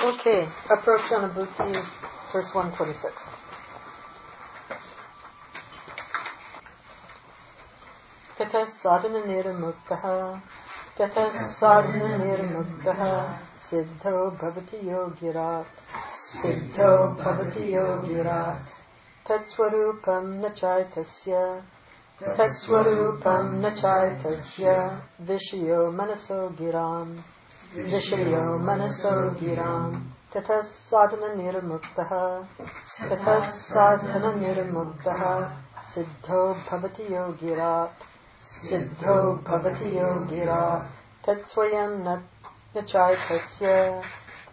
Okay, approach Anubhuti, verse 126. Tata sadhana nirmuktaha, tata sadhana nirmuktaha, siddho bhavati yogirat, siddho bhavati yogirat, tatsvarupam nachaitasya, tatsvarupam nachaitasya, vishayo manaso giram, vishayo manaso giram, tata sadhana nirmuktaha, tata sadhana nirmuktaha, siddho bhavati yogirat, siddho bhavati yogira tatsvayam nachaitasya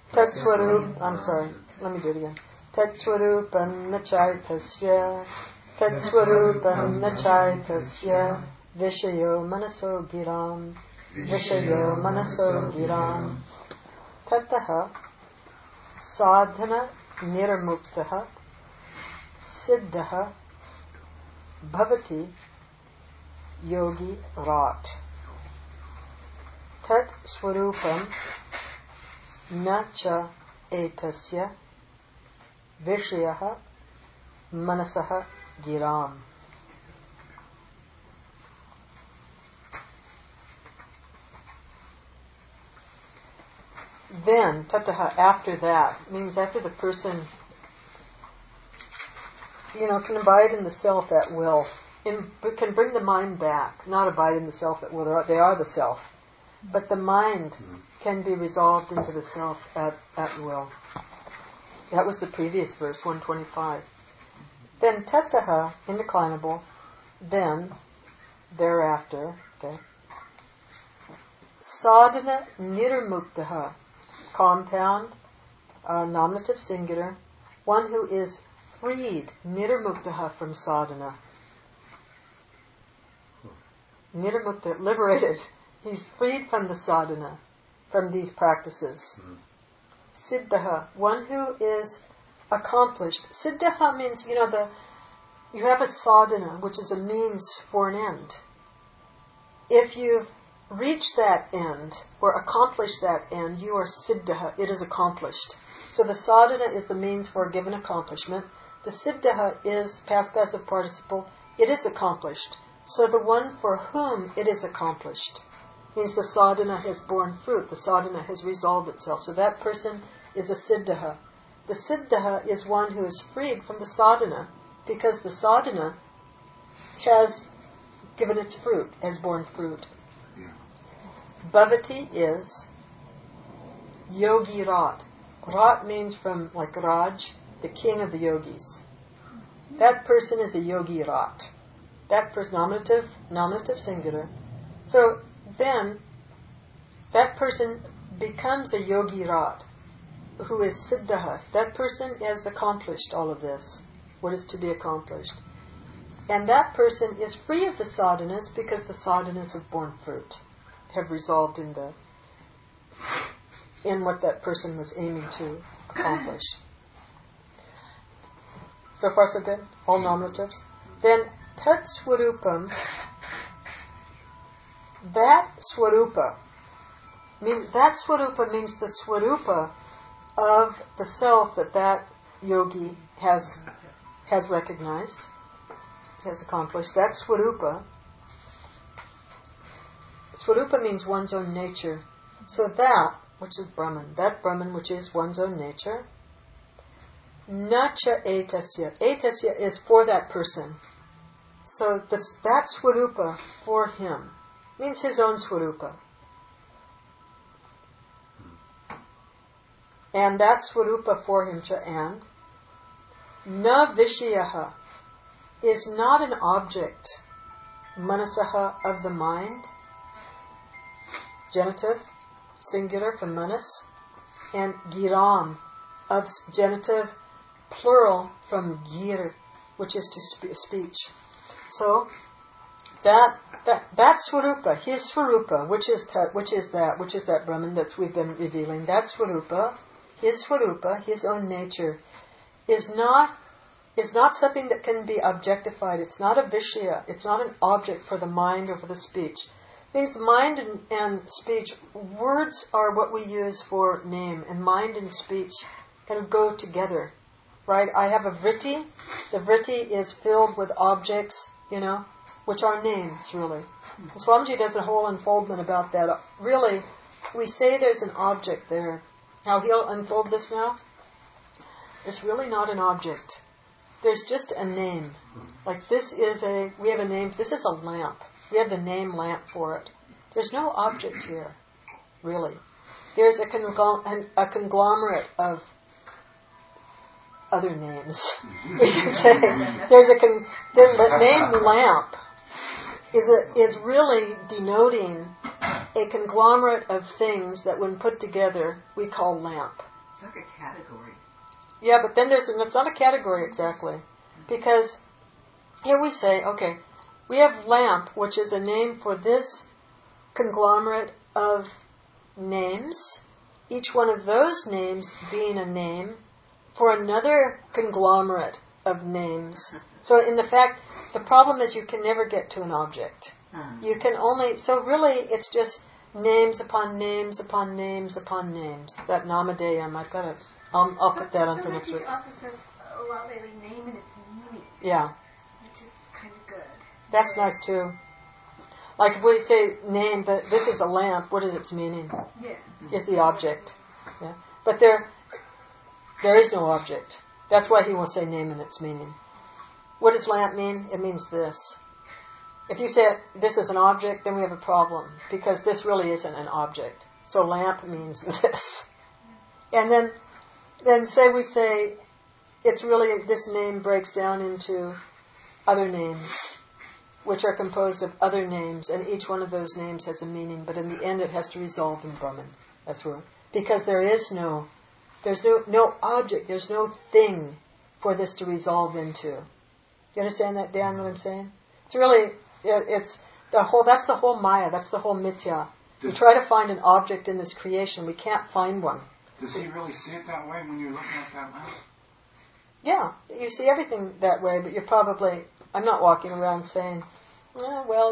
let me do it again. Tatsvarupam nachaitasya tatsvarupam nachaitasya vishayo manaso giram vishayo manaso giram tataha sadhana nirmuktaha siddhaha bhavati yogi rat tat swarupam na cha etasya vishayaha manasaha giram. Then tataha, after that, means after the person can abide in the self at will, can bring the mind back, not abide in the self at will. They are the self, but the mind can be resolved into the self at will. That was the previous verse, 125. Then tataha, indeclinable, then, thereafter, okay. Sadhana nirmuktaha, compound, nominative singular, one who is freed, nirmuktaha, from sadhana. Nirmukta, liberated. He's freed from the sadhana, from these practices. Siddhaha, one who is accomplished. Siddhaha means, you have a sadhana, which is a means for an end. If you've reached that end, or accomplished that end, you are siddhaha, it is accomplished. So the sadhana is the means for a given accomplishment. The siddhaha is past passive participle, it is accomplished. So the one for whom it is accomplished means the sadhana has borne fruit, the sadhana has resolved itself. So that person is a siddhaha. The siddhaha is one who is freed from the sadhana because the sadhana has given its fruit, has borne fruit. Bhavati is yogi rat. Rat means from like Raj, the king of the yogis. That person is a yogi rat. That person, nominative singular. So then, that person becomes a yogi rat, who is siddhaha. That person has accomplished all of this, what is to be accomplished. And that person is free of the sadhanas because the sadhanas have borne fruit, have resolved in what that person was aiming to accomplish. So far so good? All nominatives? Then tat swarupam, that swarupa means the swarupa of the self that yogi has recognized, has accomplished. That swarupa. Swarupa means one's own nature. So that, which is Brahman, that Brahman which is one's own nature, nacha etasya. Etasya is for that person. So that swarupa for him means his own swarupa. And that swarupa for him, and na vishayaha is not an object, manasaha, of the mind, genitive, singular from manas, and giram, of genitive, plural from gir, which is to speech. So that swarupa, his swarupa, which is that Brahman that we've been revealing, that swarupa, his own nature, is not something that can be objectified. It's not a vishya. It's not an object for the mind or for the speech. Things, mind and speech, words are what we use for name, and mind and speech kind of go together, right? I have a vritti. The vritti is filled with objects, which are names, really. Swamiji does a whole unfoldment about that. Really, we say there's an object there. Now, he'll unfold this now. It's really not an object. There's just a name. Like we have a name, this is a lamp. We have the name lamp for it. There's no object here, really. There's a conglomerate of other names. We can say the name lamp is really denoting a conglomerate of things that, when put together, we call lamp. It's like a category. Yeah, but then it's not a category exactly, because here we say, okay, we have lamp, which is a name for this conglomerate of names, each one of those names being a name for another conglomerate of names. So in the fact, the problem is you can never get to an object. You can only, so really it's just names upon names upon names upon names. That Namadeyam, I'll put that on for next week. Also says a lot lately, name and its meaning. Yeah. Which is kind of good. That's nice too. Like if we say name, but this is a lamp, what is its meaning? Yeah. Is the object. Yeah. But there is no object. That's why he will say name and its meaning. What does lamp mean? It means this. If you say this is an object, then we have a problem, because this really isn't an object. So lamp means this. And then we say it's really, this name breaks down into other names, which are composed of other names, and each one of those names has a meaning, but in the end it has to resolve in Brahman. That's right. Because there's no object, there's no thing for this to resolve into. You understand that, Dan, what I'm saying? It's really, that's the whole Maya, that's the whole Mithya. We try to find an object in this creation, we can't find one. Does he really see it that way when you're looking at that lamp? Yeah, you see everything that way, but you're probably, I'm not walking around saying, oh, well,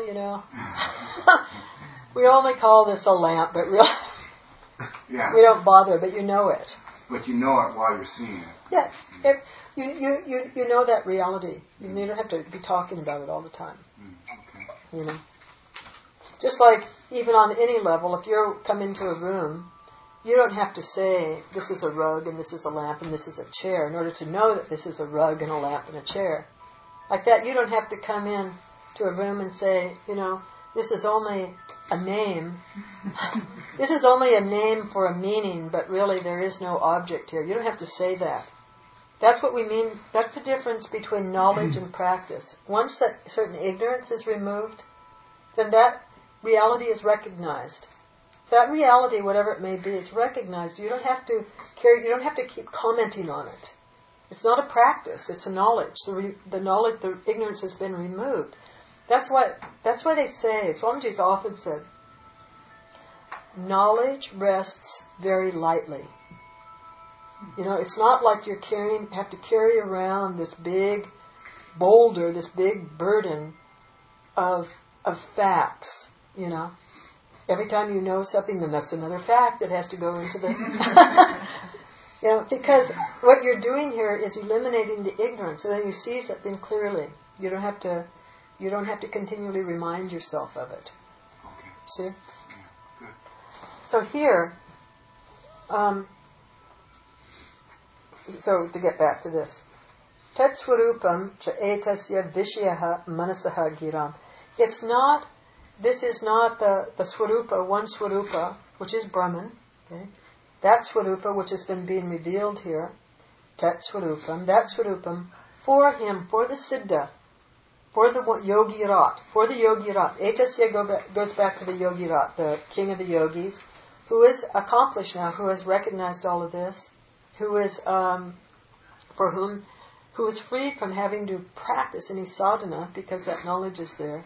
we only call this a lamp, but really, we don't bother, but you know it. But you know it while you're seeing it. Yeah, you know that reality. You don't have to be talking about it all the time. Okay. Just like, even on any level, if you come into a room, you don't have to say, this is a rug, and this is a lamp, and this is a chair, in order to know that this is a rug, and a lamp, and a chair. Like that, you don't have to come in to a room and say, this is only a name. This is only a name for a meaning, but really there is no object here. You don't have to say that. That's what we mean. That's the difference between knowledge and practice. Once that certain ignorance is removed, then that reality is recognized. That reality, whatever it may be, is recognized. You don't have to keep commenting on it. It's not a practice, it's a knowledge. The knowledge, the ignorance has been removed. That's why they say, Swamiji's often said, knowledge rests very lightly. It's not like you have to carry around this big boulder, this big burden of facts, Every time you know something, then that's another fact that has to go into the... because what you're doing here is eliminating the ignorance, so then you see something clearly. You don't have to continually remind yourself of it. Okay. See? Yeah, good. So here, so to get back to this, Tat Swarupam cha etasya vishyaha manasaha giram. This is not the Swarupa, one Swarupa, which is Brahman. Okay? That Swarupa, which has been being revealed here, Tat Swarupam, that Swarupam, for him, for the Siddha, for the Yogirat, for the Yogirat. Etasya goes back to the Yogirat, the king of the yogis, who is accomplished now, who has recognized all of this, who is freed from having to practice any sadhana, because that knowledge is there.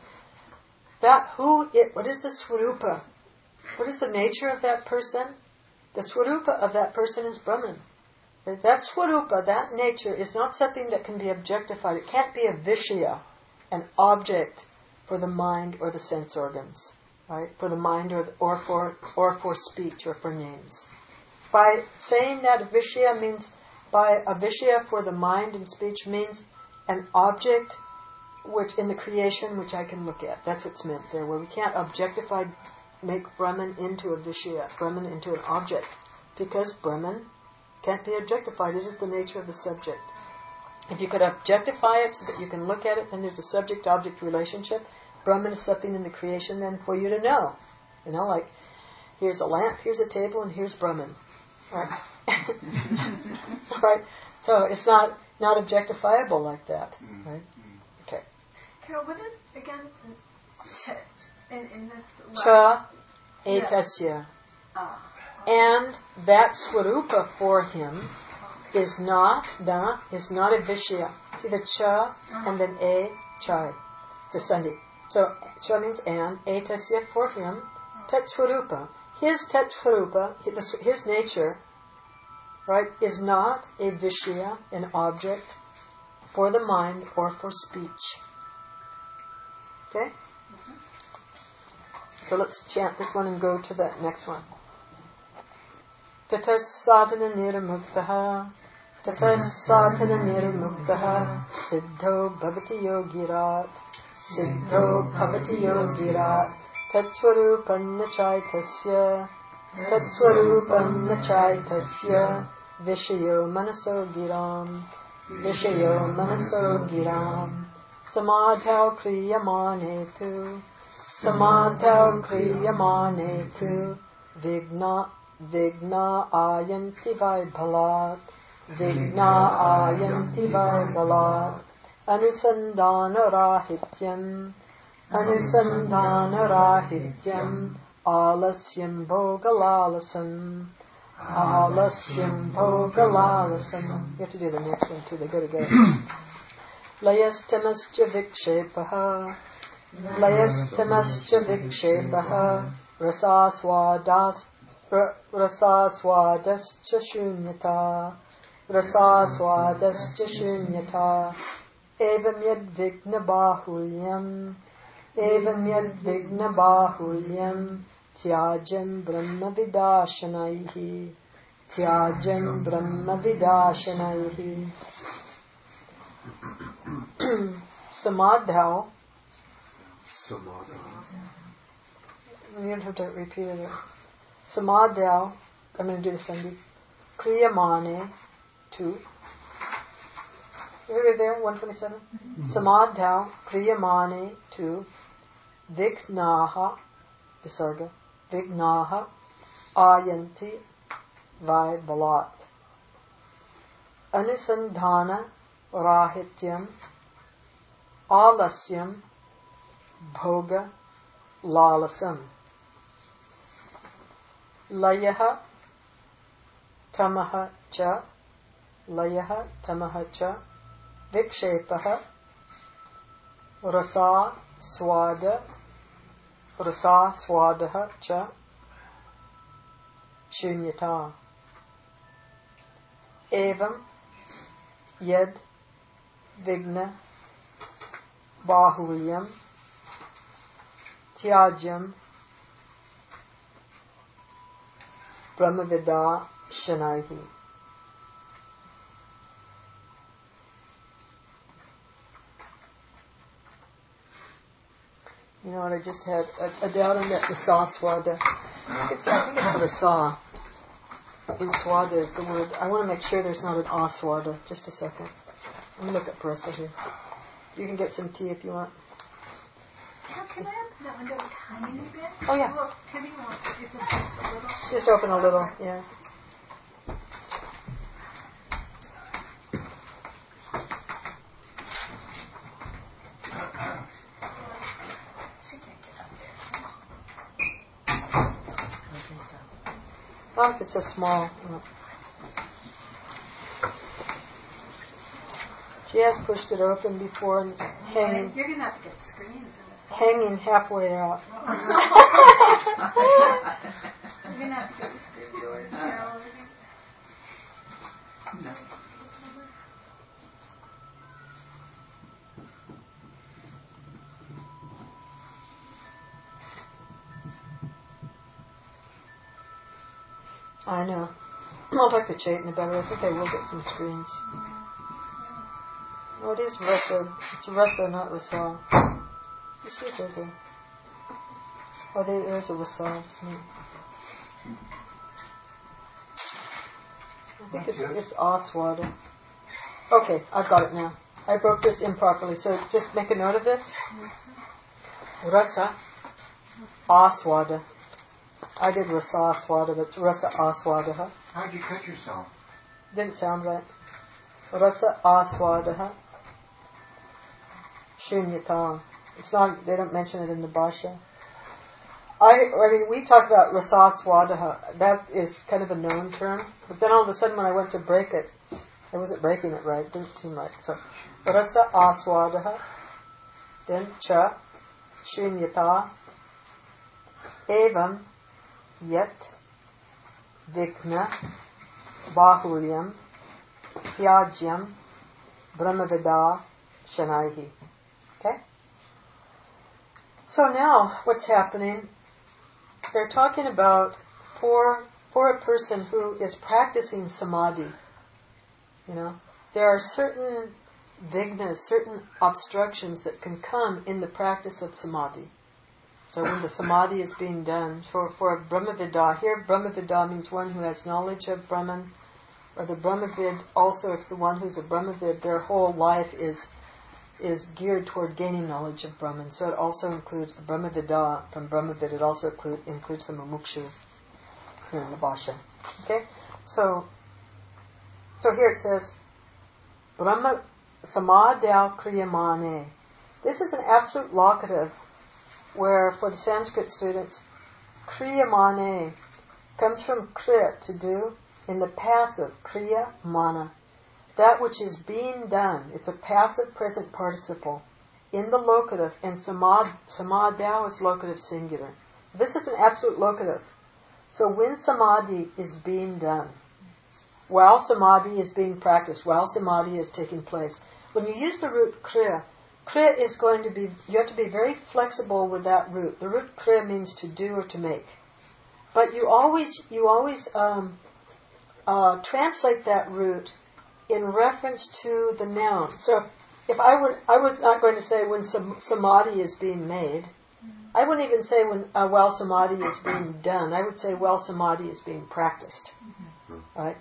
What is the Swarupa? What is the nature of that person? The Swarupa of that person is Brahman. That Swarupa, that nature, is not something that can be objectified. It can't be a Vishya, an object for the mind or the sense organs. right? For the mind or for speech or for names. By saying that Vishya means, by a Vishya for the mind and speech means an object which in the creation which I can look at. That's what's meant there, where we can't objectify, make Brahman into a Vishya, Brahman into an object, because Brahman can't be objectified. It is the nature of the subject. If you could objectify it so that you can look at it, then there's a subject-object relationship. Brahman is something in the creation then for you to know. You know, like, here's a lamp, here's a table, and here's Brahman. Right? Right? So it's not objectifiable like that. Right? Okay. Carol, what is, again, in this... Cha etasya. And that swarupa for him is not a vishya. See the cha and then a chai. To Sunday. So cha means and, etasya for him, tat swarupa. His tat swarupa, his nature, right, is not a vishya, an object for the mind or for speech. Okay? So let's chant this one and go to the next one. Tatas sadhana nirmuktaha, tatas sadhana nirmuktaha, siddho bhavati yogirat, siddho bhavati yogirat, tatsvarupam na chaitasya, tatsvarupam na chaitasya, vishayo manaso giram, vishayo manaso giram, samadhau kriyamanetu, samadhau kriyamanetu, Vigna ayanti vaibhalat, Vigna ayanti vaibhalat, Anusandhana rahityam, Anusandhana rahityam, Alasyam bhogalalasam, Alasyam bhogalalasam. You have to do the next one too, they go together. Layastamascha vikshepaha, Layastamascha vikshepaha, Rasaswadascha shunyata, Rasaswadascha shunyata, Evam yad vigna bahulyam, Evam yad vigna bahulyam, Tyajam brahma vidashanaihi, Tyajam brahma vidashanaihi. Samadhau. You don't have to repeat it. Samadhau, I'm going to do the Sandhi. Kriyamane, 2. Everybody there, 127? Samadhau, Kriyamane, 2. Vignaha, Visarga. Vignaha, Ayanti, Vaibhalat. Anusandhana, Rahityam, Alasyam, Bhoga, Lalasam. Layaha tamaha cha, Layaha tamaha cha, Vikshepaha, Rasa swadaha cha, Shunyata. Evam yad vigna bahulyam, Tyajam Brahmavida Shanaihi. You know what, I just had a doubt on that Rasa Swada. I think it's Rasa. In Swada is the word. I want to make sure there's not an Aswada. Just a second. Let me look at Parasa here. You can get some tea if you want. Can I open that window a tiny bit? Oh, yeah. Well, Timmy wants to open just a little. Just open a little, yeah. She can't get up there. Oh, it's so small. She has pushed it open before and hanging. You're going to have to get screens in this. Hanging halfway out. You're going to have to get the screen doors. No. I know. I'll talk to Chaitanya about it. I think I will get some screens. Oh, it is Rasa. It's Rasa, not Rasa. You see if there's a... Oh, there's a Rasa. I think it's Aswada. Okay, I've got it now. I broke this improperly, so just make a note of this. Rasa Aswada. I did Rasa Aswada, but it's Rasa Aswada. How'd you cut yourself? Didn't sound right. Rasa Aswada. Shunyata. It's not, they don't mention it in the Bhasha. I mean, we talk about Rasa Aswada. That is kind of a known term. But then all of a sudden when I went to break it, I wasn't breaking it right. It didn't seem right. So, Rasa Aswada. Then Cha. Shunyata. Evam. Yet. Vikna. Bahulyam. Tyajyam. Brahmavida. Shanaihi. Okay? So now, what's happening? They're talking about for a person who is practicing samadhi. You know, there are certain vignas, certain obstructions that can come in the practice of samadhi. So when the samadhi is being done, for Brahmavida, here Brahmavida means one who has knowledge of Brahman, or the Brahmavid also, it's the one who's a Brahmavid, their whole life is geared toward gaining knowledge of Brahman. So it also includes the Brahmavida from Brahmavid. It also includes the Mumukshu here in the Bhasha. Okay? So here it says, Brahma Samadhyal Kriyamane. This is an absolute locative where, for the Sanskrit students, Kriyamane comes from Kriya, to do, in the passive, Kriya Mana. That which is being done. It's a passive present participle in the locative, and samadhyao is locative singular. This is an absolute locative. So when samadhi is being done, while samadhi is being practiced, while samadhi is taking place, when you use the root kriya, kriya is going to be, you have to be very flexible with that root. The root kriya means to do or to make. But you always translate that root in reference to the noun. So if I was not going to say when samadhi is being made, I wouldn't even say when while samadhi is being done. I would say while samadhi is being practiced. Right?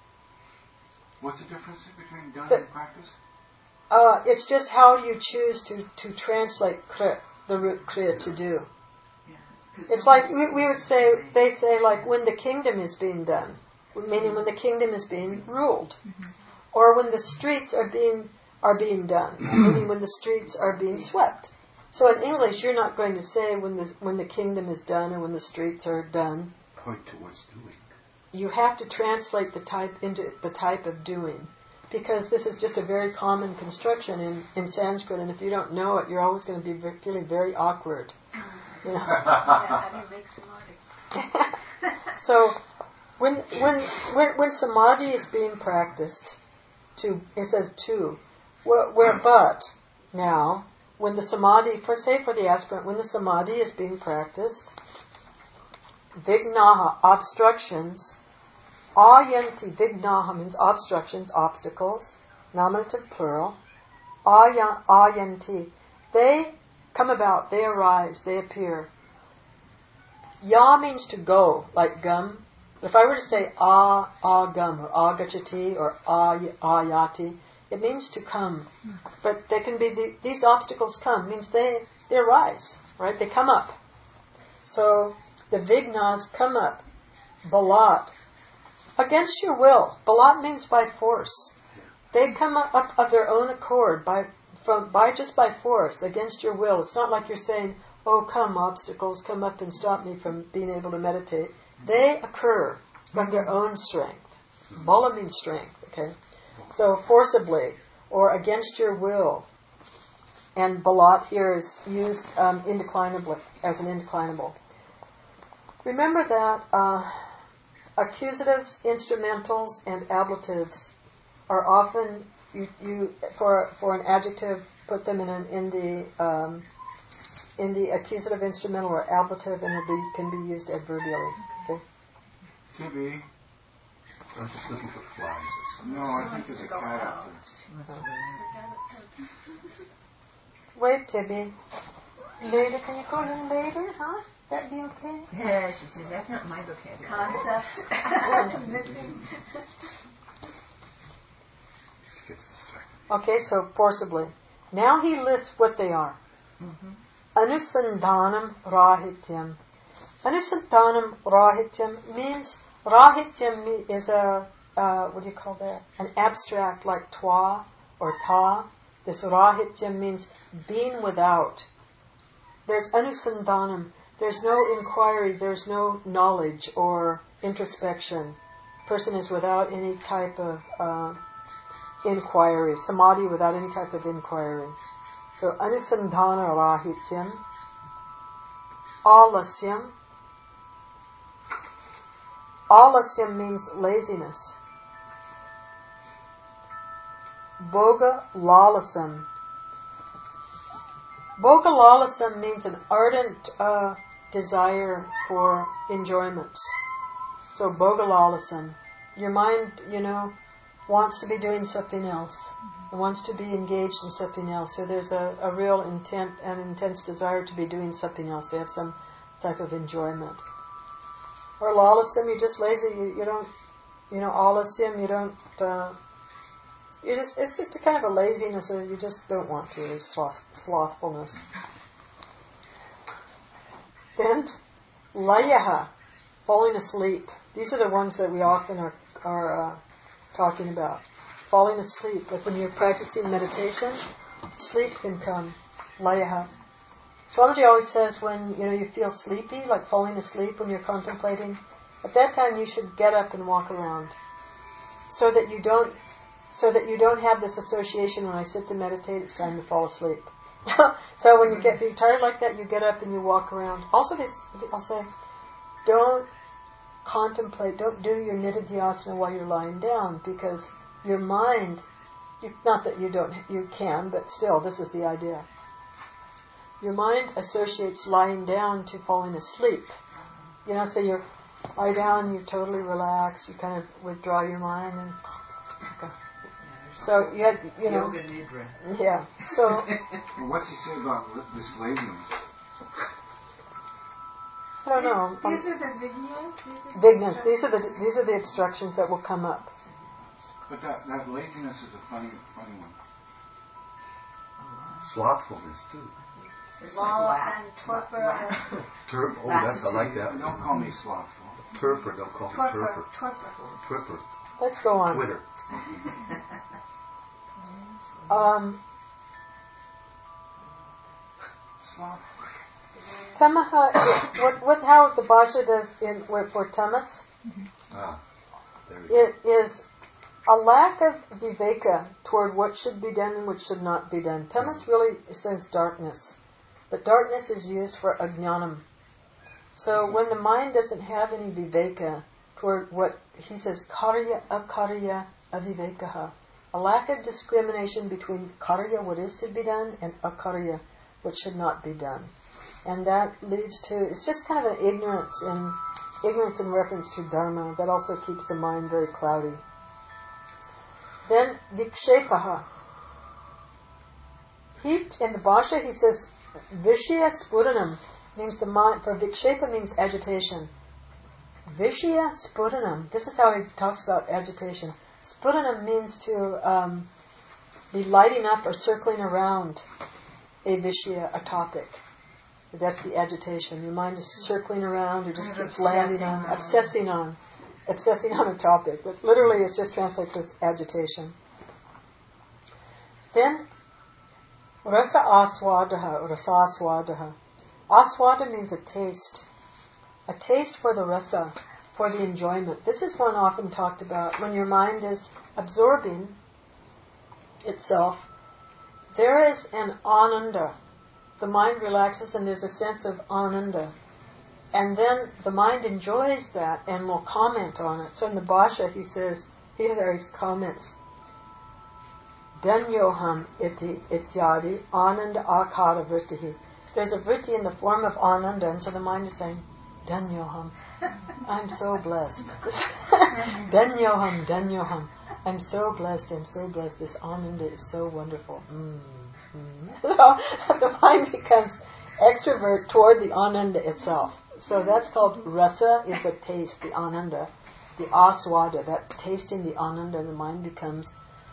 What's the difference between done and practice? It's just how you choose to translate kriya, the root kriya, to do. It's like we would say, they say like when the kingdom is being done, meaning when the kingdom is being ruled. Or when the streets are being done, meaning when the streets are being swept. So in English, you're not going to say when the kingdom is done or when the streets are done. Point to what's doing. You have to translate the type into the type of doing, because this is just a very common construction in Sanskrit, and if you don't know it, you're always going to be feeling very awkward. You know? How do you make samadhi? So when samadhi is being practiced, it says two. Where but now, when the samadhi, for the aspirant, when the samadhi is being practiced, vignaha, obstructions, ayanti, vignaha means obstructions, obstacles, nominative plural, ayanti, they come about, they arise, they appear. Ya means to go, like gum. If I were to say agam or agachati or ayati, it means to come. But they can be these obstacles come, means they arise, right? They come up. So the vignas come up. Balat, against your will. Balat means by force. They come up of their own accord, by force, against your will. It's not like you're saying, oh, come, obstacles, come up and stop me from being able to meditate. They occur from their own strength. Bala means strength, okay? So forcibly, or against your will. And balat here is used indeclinably, as an indeclinable. Remember that accusatives, instrumentals, and ablatives are often, you for an adjective, put them in the accusative, instrumental, or ablative, and can be used adverbially. Okay? Tibby. I'm just looking for flies or something. No, I think there's a cat out there. Wait, Tibby. Later, can you go in later, huh? That'd be okay? Yeah, she says, that's not my vocabulary. Concept. Missing. She gets distracted. Okay, so forcibly. Now he lists what they are. Anusandhanam rahityam. Anusandhanam rahityam means, rahityam is a, what do you call that? An abstract like twa or ta. This rahityam means being without. There's anusandhanam. There's no inquiry, there's no knowledge or introspection. Person is without any type of inquiry. Samadhi without any type of inquiry. So anusandhana rahityam. Alasyam. Alasyam means laziness. Bhoga lalasam. Bhoga lalasam means an ardent desire for enjoyments. So bhoga lalasam. Your mind, wants to be doing something else. It wants to be engaged in something else. So there's a real intent and intense desire to be doing something else, to have some type of enjoyment. Or lalasam, you're just lazy. You don't, alasyam, you don't, it's just a kind of a laziness, or you just don't want to. It's slothfulness. Then, layaha, falling asleep. These are the ones that we often are talking about. Falling asleep. Like when you're practicing meditation, sleep can come. Layaha. Swamiji always says when you feel sleepy, like falling asleep when you're contemplating, at that time you should get up and walk around, so that you don't have this association when I sit to meditate, it's time to fall asleep. So when you get tired like that, you get up and you walk around. Also, I'll say, don't contemplate, don't do your nididhyasana while you're lying down, because your mind, not that you can, but still, this is the idea. Your mind associates lying down to falling asleep. So you lie down, you totally relax, you kind of withdraw your mind and okay. So you had, Yoga nidra. Yeah. So. Well, what's he say about this laziness? I don't know. These are the vignas. Vignas. These are the obstructions that will come up. But that laziness is a funny one. Slothfulness too. Sloth and torpor. I like that. Don't call me slothful. Torpor, don't call me torpor. Torpor. Let's go on. Twitter. Tamaha, how the Bhasha does for tamas, it is a lack of viveka toward what should be done and what should not be done. Tamas really says darkness, but darkness is used for ajnanam. So when the mind doesn't have any viveka toward what he says, karya akarya avivekaha, a lack of discrimination between karya, what is to be done, and akarya, what should not be done. And that leads to, it's just kind of an ignorance in reference to dharma that also keeps the mind very cloudy. Then vikshepaha. In the Bhasha he says vishya spuranam means the mind, for vikshepa means agitation. Vishya spuranam, this is how he talks about agitation. Spuranam means to be lighting up or circling around a vishya, a topic. That's the agitation. Your mind is circling around, or just keeps landing on, obsessing on a topic. But literally it's just translated as agitation. Then, rasa aswadaha, or rasa aswadaha. Aswada means a taste for the rasa, for the enjoyment. This is one often talked about when your mind is absorbing itself. There is an ananda. The mind relaxes and there's a sense of ananda. And then the mind enjoys that and will comment on it. So in the Bhasha he says, here are his comments. Danyoham iti ityadi ananda akara vritti. There's a vritti in the form of ananda, and so the mind is saying, Danyoham, I'm so blessed. Danyoham, Danyoham. I'm so blessed, I'm so blessed. This Ananda is so wonderful. So the mind becomes extrovert toward the Ananda itself. So that's called rasa, is the taste, the Ananda, the aswada, that tasting the Ananda, the mind becomes,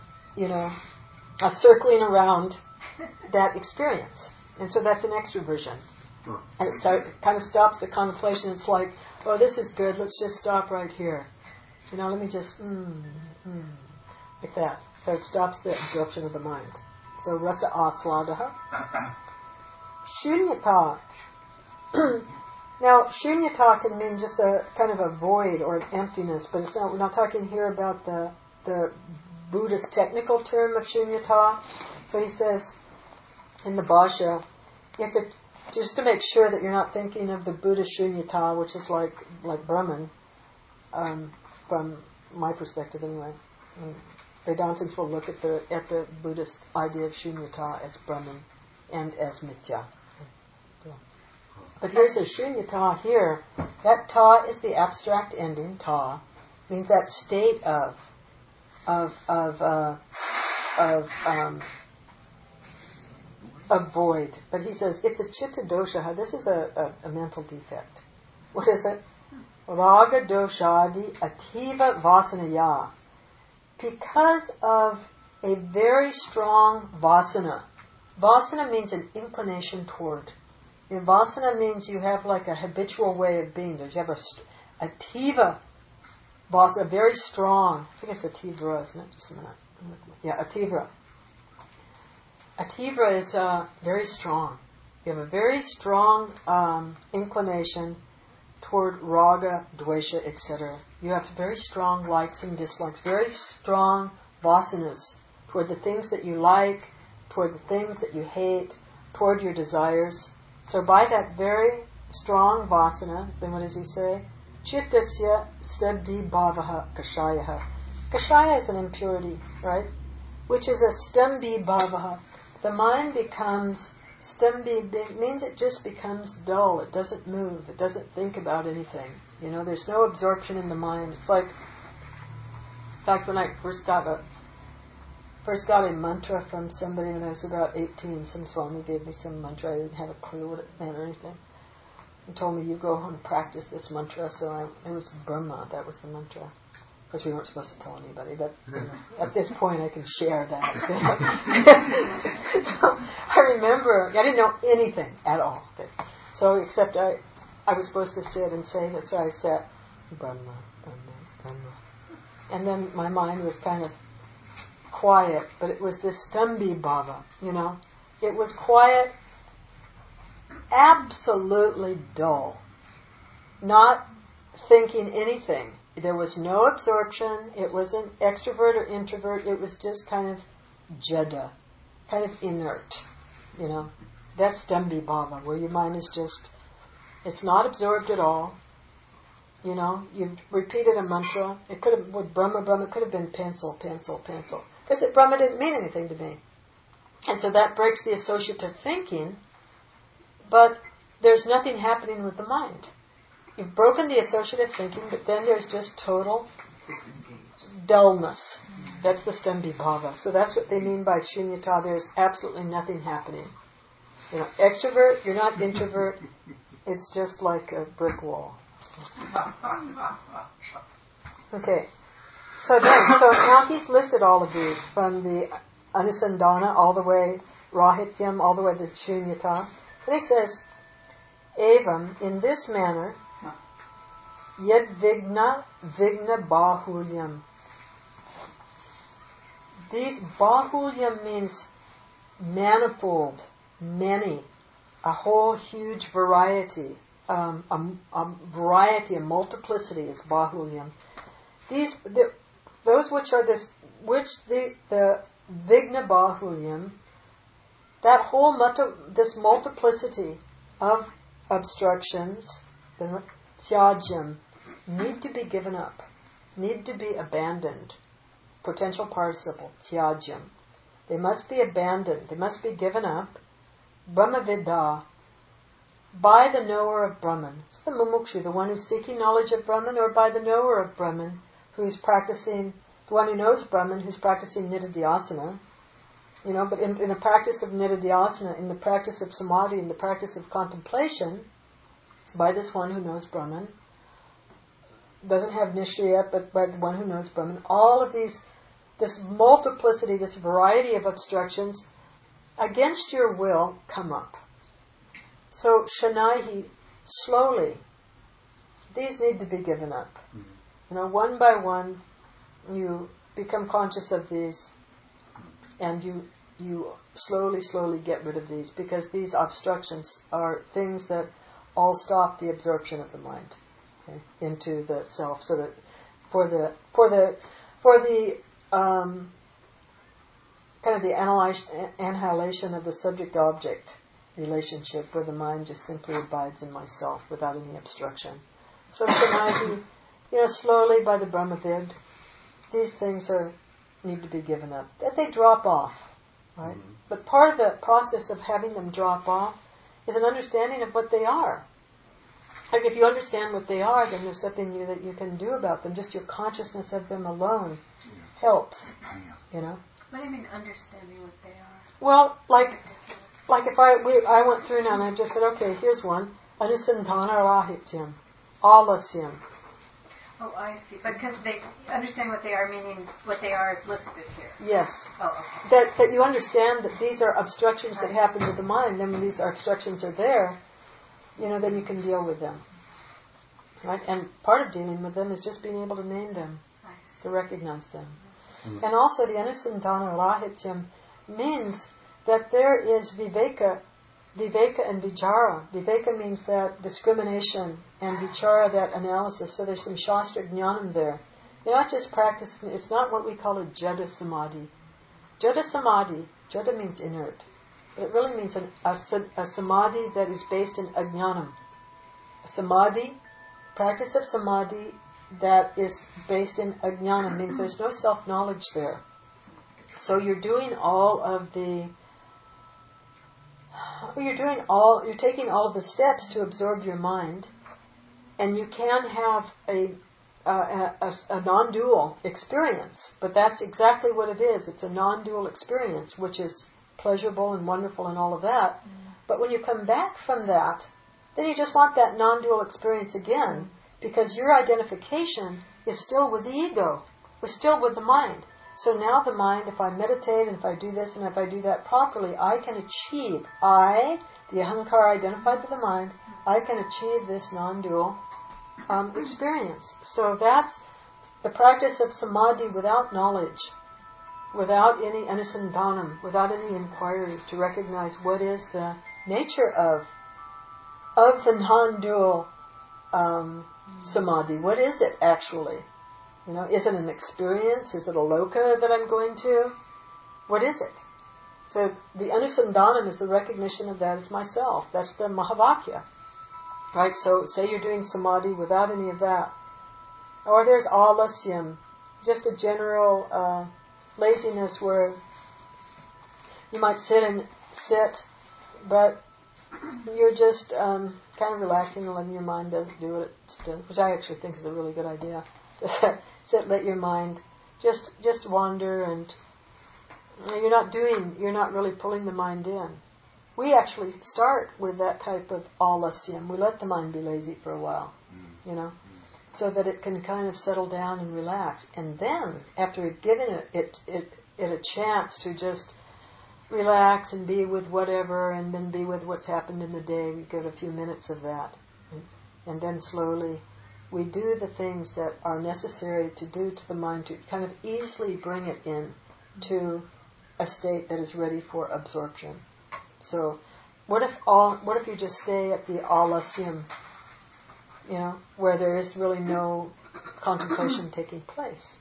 a circling around that experience. And so that's an extroversion. And it kind of stops the contemplation. It's like, oh, this is good, let's just stop right here. Let me just, like that. So it stops the absorption of the mind. So rasa aswadaha. Shunyata. Now, shunyata can mean just a kind of a void or an emptiness, but it's not. We're not talking here about the Buddhist technical term of shunyata. So he says in the Bhashya, you have to, just to make sure that you're not thinking of the Buddhist shunyata, which is like Brahman, from my perspective anyway. Vedantins will look at the Buddhist idea of shunyata as Brahman and as mithya. But here's the shunyata here. That ta is the abstract ending. Ta means that state of void. But he says it's a chitta dosha. This is a mental defect. What is it? Raga doshadi ativa vasanaya. Because of a very strong vasana. Vasana means an inclination toward. Vasana means you have like a habitual way of being. You have a tiva vasana, very strong. I think it's a tivra, isn't it? Just a minute. Yeah, a tivra. A tivra is very strong. You have a very strong inclination toward raga, dvesha, etc. You have very strong likes and dislikes, very strong vasanas toward the things that you like, toward the things that you hate, toward your desires. So by that very strong vasana, then what does he say? Chittasya stabdi bhavaha kashayaha. Kashaya is an impurity, right? Which is a stambi bhavaha. The mind becomes stambi, means it just becomes dull. It doesn't move. It doesn't think about anything. There's no absorption in the mind. It's like, in fact, when I first got a mantra from somebody when I was about 18. Some Swami gave me some mantra. I didn't have a clue what it meant or anything. He told me, you go home and practice this mantra. So it was Brahma. That was the mantra. Of course, we weren't supposed to tell anybody, but at this point I can share that. So I remember, I didn't know anything at all. So except I was supposed to sit and say this. So I sat, Brahma, Brahma, Brahma. And then my mind was kind of quiet, but it was this stambi bhava, It was quiet, absolutely dull, not thinking anything. There was no absorption. It wasn't extrovert or introvert. It was just kind of jada, kind of inert, That's stambi bhava, where your mind is just, it's not absorbed at all. You've repeated a mantra. It could have, with Brahma, it could have been pencil, pencil, pencil. Because Brahma didn't mean anything to me. And so that breaks the associative thinking, but there's nothing happening with the mind. You've broken the associative thinking, but then there's just total dullness. That's the stambi bhava. So that's what they mean by shunyata. There's absolutely nothing happening. Extrovert, you're not introvert. It's just like a brick wall. Okay. So now he's listed all of these from the anusandana all the way, rahityam, all the way to shunyata. And he says, evam, in this manner, yed vigna bahulyam. These bahulyam means manifold, many, a whole huge variety, a variety, a multiplicity is bahulyam. Those which are the vigna bahulyam, that whole this multiplicity of obstructions, the tyajam, need to be given up, need to be abandoned. Potential participle, tyajam. They must be abandoned, they must be given up. Brahmavida, by the knower of Brahman. So the mumukshu, the one who's seeking knowledge of Brahman, or by the knower of Brahman, who's practicing, the one who knows Brahman, who's practicing nididhyasana. But in the practice of nididhyasana, in the practice of samadhi, in the practice of contemplation, by this one who knows Brahman, doesn't have nishya, but by the one who knows Brahman, all of these, this multiplicity, this variety of obstructions, against your will, come up. So shanaihi, slowly, these need to be given up. One by one, you become conscious of these, and you slowly get rid of these, because these obstructions are things that all stop the absorption of the mind into the self. So that for the kind of the annihilation of the subject-object relationship, where the mind just simply abides in myself without any obstruction. So shanaihi, slowly by the Brahmavid, these things need to be given up. They drop off, right? Mm-hmm. But part of the process of having them drop off is an understanding of what they are. Like if you understand what they are, then there's something that you can do about them. Just your consciousness of them alone helps, What do you mean understanding what they are? Well, like if I went through now and I just said, okay, here's one, anusandhana rahityam, alasyam. Oh, I see. Because they understand what they are, meaning what they are is listed here. Yes. Oh, okay. That you understand that these are obstructions that happen to the mind. Then when these obstructions are there, then you can deal with them. Right? And part of dealing with them is just being able to name them, to recognize them. Mm-hmm. And also the anusandhana rahityam means that there is viveka and vichara. Viveka means that discrimination, and vichara that analysis. So there's some shastra jnanam there. You're not just practicing, it's not what we call a jada samadhi. Jada samadhi, jada means inert. But it really means a samadhi that is based in ajnanam. A samadhi, practice of samadhi that is based in ajnanam means there's no self-knowledge there. So you're doing you're taking all of the steps to absorb your mind, and you can have a non-dual experience, but that's exactly what it is. It's a non-dual experience, which is pleasurable and wonderful and all of that. But when you come back from that, then you just want that non-dual experience again, because your identification is still with the ego, is still with the mind. So now the mind, if I meditate and if I do this and if I do that properly, I can achieve, the ahankara identified with the mind, I can achieve this non-dual experience. So that's the practice of samadhi without knowledge, without any anusandhanam, without any inquiry, to recognize what is the nature of the non-dual samadhi. What is it actually? Is it an experience? Is it a loka that I'm going to? What is it? So the anusandhanam is the recognition of that as myself. That's the mahavakya. Right? So say you're doing samadhi without any of that. Or there's alasyam, just a general laziness where you might sit, but you're just kind of relaxing and letting your mind do what it's doing, which I actually think is a really good idea. Sit, let your mind just wander, and you're not really pulling the mind in. We actually start with that type of alasyam. We let the mind be lazy for a while, so that it can kind of settle down and relax. And then, after we've given it a chance to just relax and be with whatever, and then be with what's happened in the day, we give a few minutes of that. And then slowly we do the things that are necessary to do to the mind to kind of easily bring it in to a state that is ready for absorption. So what if you just stay at the alasyam, where there is really no contemplation taking place?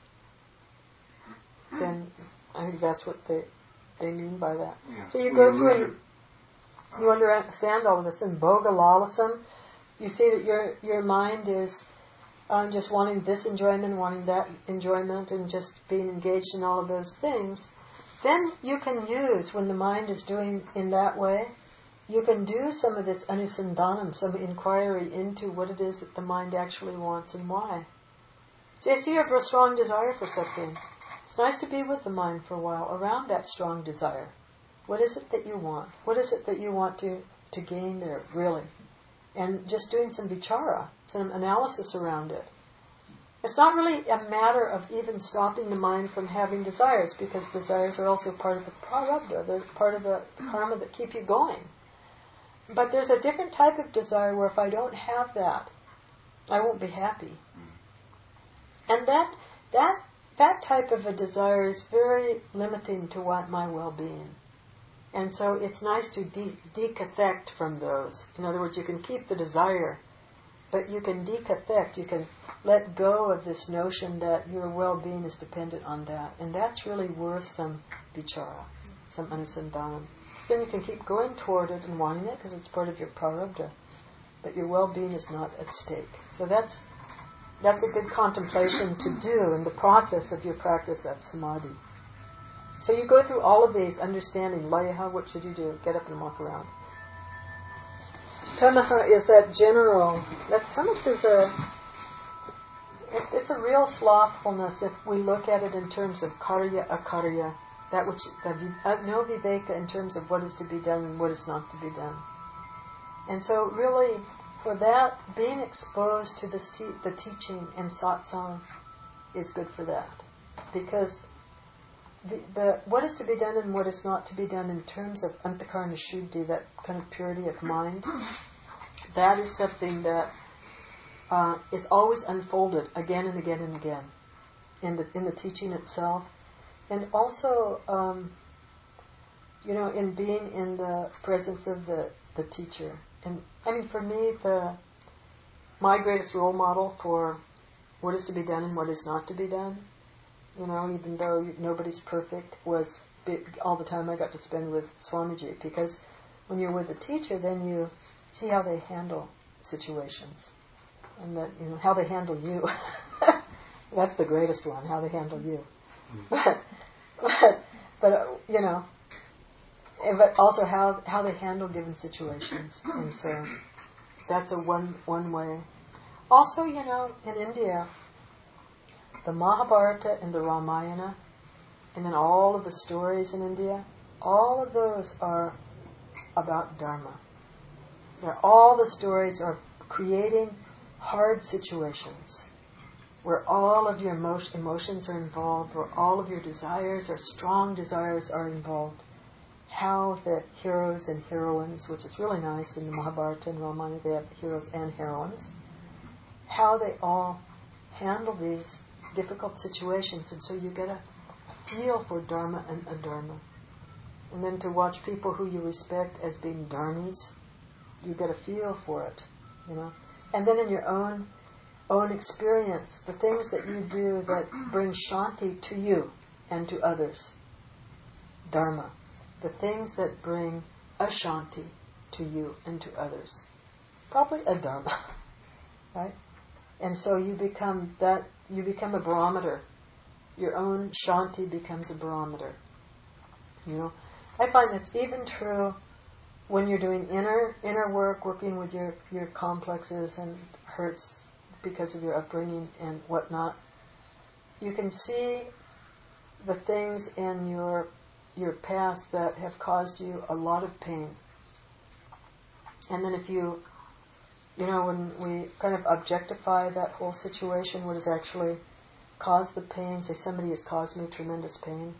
Then I think that's what they mean by that. Yeah. So you go through and you understand all of this. In bhoga lalasam, you see that your mind is just wanting this enjoyment, wanting that enjoyment, and just being engaged in all of those things. Then you can use, when the mind is doing in that way, you can do some of this anusandhanam, some inquiry into what it is that the mind actually wants and why. So you have a strong desire for something. It's nice to be with the mind for a while around that strong desire. What is it that you want? What is it that you want to gain there, really? And just doing some vichara, some analysis around it. It's not really a matter of even stopping the mind from having desires, because desires are also part of the prarabdha, they're part of the karma that keep you going. But there's a different type of desire where if I don't have that, I won't be happy. And that type of a desire is very limiting to my well-being. And so it's nice to decathect from those. In other words, you can keep the desire, but you can decathect, you can let go of this notion that your well-being is dependent on that. And that's really worth some vichara, some anusandhanam. Then you can keep going toward it and wanting it because it's part of your prarabdha. But your well-being is not at stake. So that's a good contemplation to do in the process of your practice of samadhi. So you go through all of these, understanding, layaha, what should you do? Get up and walk around. Tamaha is that general, tamas is it's a real slothfulness if we look at it in terms of karya, akarya, that which, no viveka in terms of what is to be done and what is not to be done. And so really, for that, being exposed to the teaching in satsang is good for that. Because the what is to be done and what is not to be done in terms of antakarana shuddhi, that kind of purity of mind, that is something that is always unfolded again and again and again in the teaching itself. And also, in being in the presence of the teacher. And I mean, for me, my greatest role model for what is to be done and what is not to be done, even though nobody's perfect, was all the time I got to spend with Swamiji. Because when you're with the teacher, then you see how they handle situations, and that how they handle you. That's the greatest one, how they handle you. But also how they handle given situations. And so that's one way. Also, in India, the Mahabharata and the Ramayana, and then all of the stories in India, all of those are about Dharma. All the stories are creating hard situations where all of your emotions are involved, where all of your desires or strong desires are involved. How the heroes and heroines, which is really nice in the Mahabharata and Ramayana, they have heroes and heroines, how they all handle these difficult situations. And so you get a feel for Dharma and Adharma. And then to watch people who you respect as being dharmis, you get a feel for it, And then in your own experience, the things that you do that bring shanti to you and to others, dharma. The things that bring ashanti to you and to others, probably adharma, right? And so you become a barometer. Your own shanti becomes a barometer. I find that's even true when you're doing inner work, working with your complexes and hurts because of your upbringing and whatnot. You can see the things in your past that have caused you a lot of pain. And then if when we kind of objectify that whole situation, what has actually caused the pain, say somebody has caused me tremendous pain,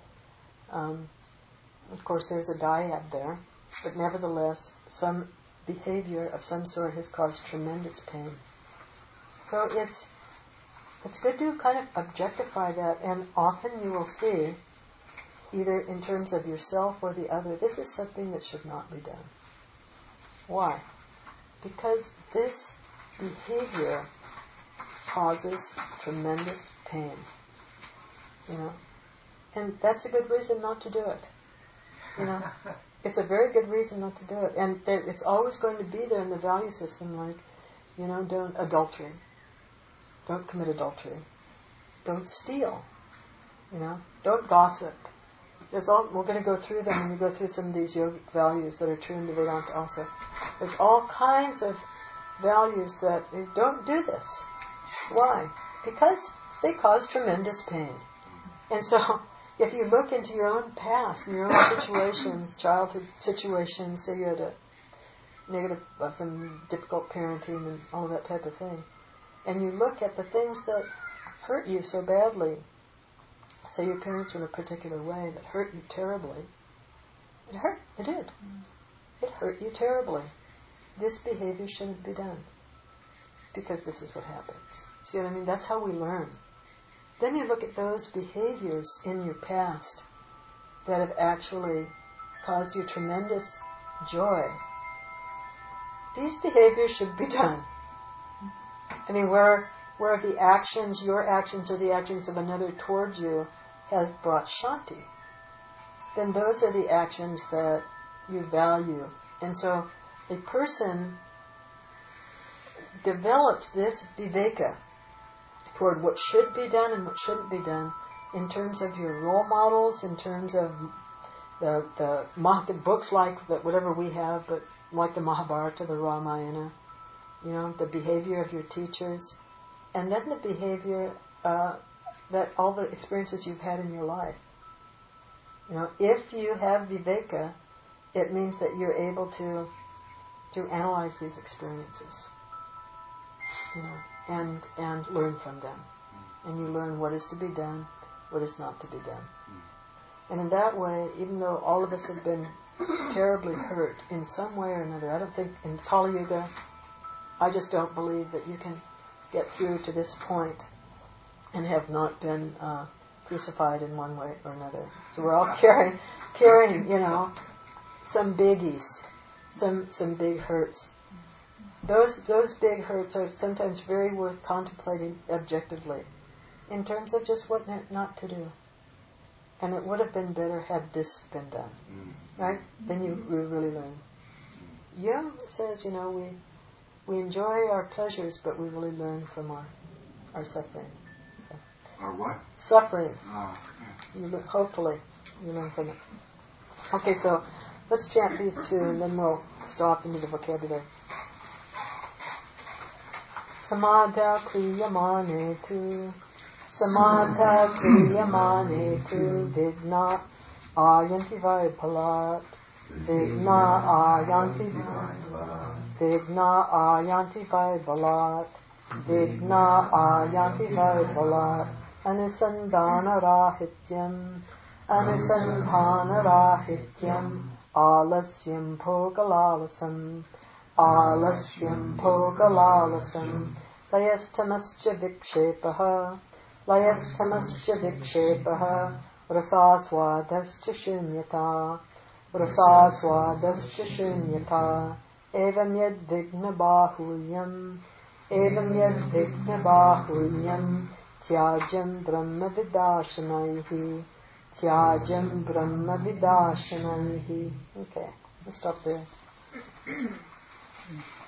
of course there's a dyad there, but nevertheless some behavior of some sort has caused tremendous pain. So it's good to kind of objectify that, and often you will see, either in terms of yourself or the other, this is something that should not be done. Why? Because this behavior causes tremendous pain. And that's a good reason not to do it. It's a very good reason not to do it. And it's always going to be there in the value system, like, don't adultery. Don't commit adultery. Don't steal. Don't gossip. we're going to go through them, and you go through some of these yogic values that are true in the Vedanta also. There's all kinds of values that don't do this. Why? Because they cause tremendous pain. And so, if you look into your own past, your own situations, childhood situations, say you had a negative, some difficult parenting and all that type of thing, and you look at the things that hurt you so badly, say your parents were in a particular way that hurt you terribly, it did. It hurt you terribly. This behavior shouldn't be done, because this is what happens. See what I mean? That's how we learn. Then you look at those behaviors in your past that have actually caused you tremendous joy. These behaviors should be done. I mean, where the actions, your actions or the actions of another towards you has brought shanti, then those are the actions that you value. And so a person develops this viveka toward what should be done and what shouldn't be done in terms of your role models, in terms of the books like whatever we have, but like the Mahabharata, the Ramayana, the behavior of your teachers, and then the behavior that all the experiences you've had in your life. If you have viveka, it means that you're able to analyze these experiences, and learn from them. And you learn what is to be done, what is not to be done. And in that way, even though all of us have been terribly hurt in some way or another, I don't think in Kali Yuga, I just don't believe that you can get through to this point and have not been crucified in one way or another. So we're all carrying, some biggies, some big hurts. Those big hurts are sometimes very worth contemplating objectively, in terms of just what not to do. And it would have been better had this been done, right? Then you really learn. Jung says, we enjoy our pleasures, but we really learn from our suffering. So. Our what? Suffering. Oh, yeah. Hopefully, you learn from it. Okay, so let's chant these two, and then we'll stop into the vocabulary. Samadha kriyamane tu, samadha kriyamane tu, vigna ayanti vaipalat, vigna ayanti vaipalat, vigna ayanti vaipalat, vigna ayanti vaipalat, anusandhana rahityam, anusandhana rahityam, alasyam bhogalalasam, alasyam bhogalalasam, layastamascha vikshepaha, layastamascha vikshepaha, rasaswadascha shunyata, rasaswadascha shunyata, evam yad vigna bahulyam, evam yad vigna bahulyam, tyajam brahma vidashanaihi, tyajam brahma vidashanaihi. Okay, let's stop there.